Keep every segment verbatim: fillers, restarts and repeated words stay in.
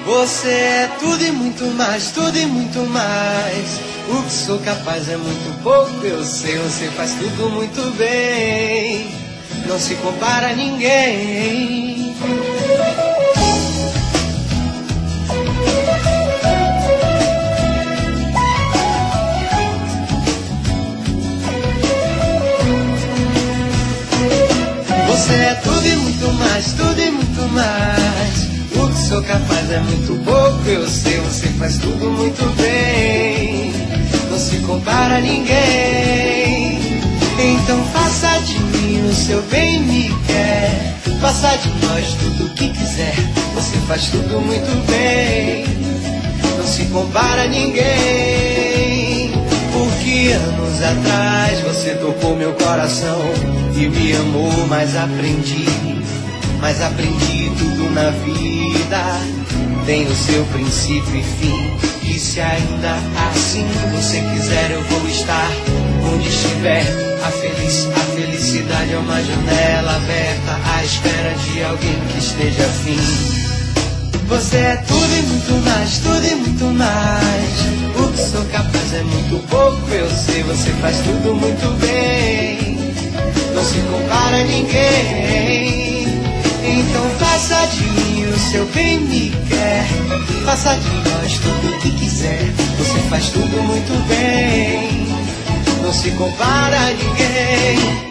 Você é tudo e muito mais, tudo e muito mais. O que sou capaz é muito pouco, eu sei, você faz tudo muito bem. Não se compara a ninguém. Você é tudo e muito mais, tudo e muito mais. O que sou capaz é muito pouco, eu sei, você faz tudo muito bem. Não se compara a ninguém. Então faça de mim o seu bem me quer. Faça de nós tudo o que quiser. Você faz tudo muito bem. Não se compara a ninguém. Porque anos atrás você tocou meu coração e me amou, mas aprendi. Mas aprendi tudo na vida tem o seu princípio e fim. E se ainda assim você quiser, eu vou estar onde estiver. A, feliz, a felicidade é uma janela aberta à espera de alguém que esteja afim. Você é tudo e muito mais, tudo e muito mais. O que sou capaz é muito pouco, eu sei, você faz tudo muito bem. Não se compara a ninguém. Então faça de mim o seu bem me quer. Faça de nós tudo o que quiser. Você faz tudo muito bem. Não se compara a ninguém.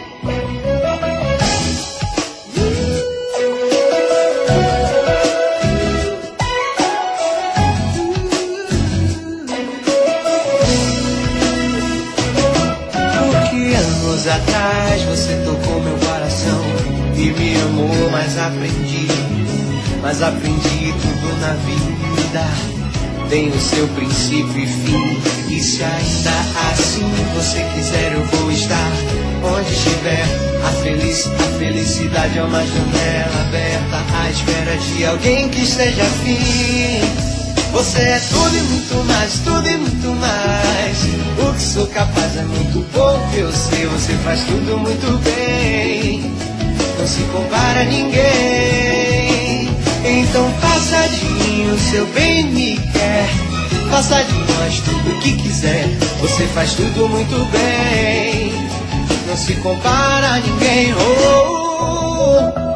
Porque anos atrás você tocou meu coração e me amou, mas aprendi, mas aprendi tudo na vida tem o seu princípio e fim. E se ainda assim você quiser, eu vou estar onde estiver. A, feliz, a felicidade é uma janela aberta à espera de alguém que esteja afim. Você é tudo e muito mais, tudo e muito mais. O que sou capaz é muito pouco, eu sei, você faz tudo muito bem. Não se compara a ninguém. Então faça de mim o seu bem me quer. Faça de nós tudo o que quiser. Você faz tudo muito bem. Não se compara a ninguém. Oh, oh, oh.